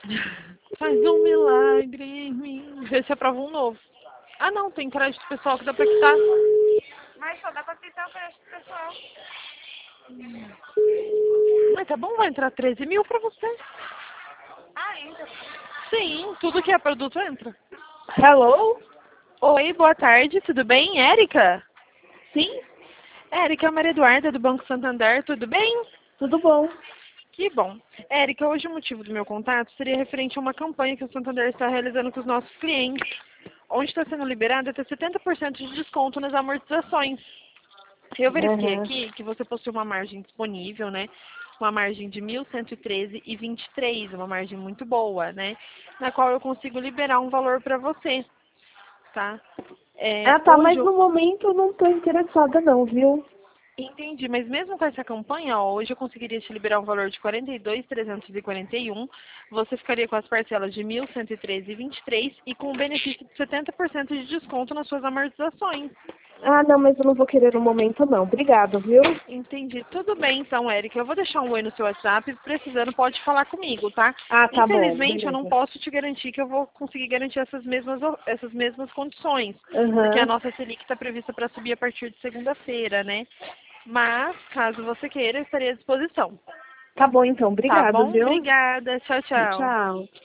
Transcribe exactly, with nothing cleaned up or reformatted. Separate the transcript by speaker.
Speaker 1: Faz um milagre em mim. Vê se aprova um novo. Ah, não, tem crédito pessoal que dá pra quitar.
Speaker 2: Mas só dá pra quitar o crédito pessoal.
Speaker 1: Mas tá bom, vai entrar treze mil pra você.
Speaker 2: Ah, entra.
Speaker 1: Sim, tudo que é produto entra.
Speaker 3: Hello?
Speaker 1: Oi, boa tarde, tudo bem? Érica?
Speaker 3: Sim?
Speaker 1: Érica, é a Maria Eduarda do Banco Santander, tudo bem?
Speaker 3: Tudo bom?
Speaker 1: Que bom. Érica, hoje o motivo do meu contato seria referente a uma campanha que o Santander está realizando com os nossos clientes, onde está sendo liberado até setenta por cento de desconto nas amortizações. Eu verifiquei
Speaker 3: Uhum.
Speaker 1: aqui que você possui uma margem disponível, né? Uma margem de mil cento e treze e vinte e três, uma margem muito boa, né? Na qual eu consigo liberar um valor para você, tá? É,
Speaker 3: Ah, tá,
Speaker 1: hoje
Speaker 3: mas
Speaker 1: eu
Speaker 3: no momento eu não tô interessada não, viu?
Speaker 1: entendi, mas mesmo com essa campanha, ó, hoje eu conseguiria te liberar um valor de quarenta e dois mil trezentos e quarenta e um. Você ficaria com as parcelas de mil cento e treze e vinte e três e com o benefício de setenta por cento de desconto nas suas amortizações.
Speaker 3: Ah, não, mas eu não vou querer no momento não. Obrigado, viu?
Speaker 1: Entendi. Tudo bem, então, Érica. Eu vou deixar um oi no seu WhatsApp. Precisando, pode falar comigo, tá?
Speaker 3: Ah, tá bom,
Speaker 1: Infelizmente, eu não
Speaker 3: beleza.
Speaker 1: posso te garantir que eu vou conseguir garantir essas mesmas, o- essas mesmas condições. Porque a
Speaker 3: Aham.
Speaker 1: nossa Selic está prevista para subir a partir de segunda-feira, né? Mas, caso você queira, eu estarei à disposição.
Speaker 3: Tá bom então,
Speaker 1: Tá
Speaker 3: obrigado,
Speaker 1: bom?
Speaker 3: viu?
Speaker 1: Obrigada. Tchau, tchau.
Speaker 3: Tchau.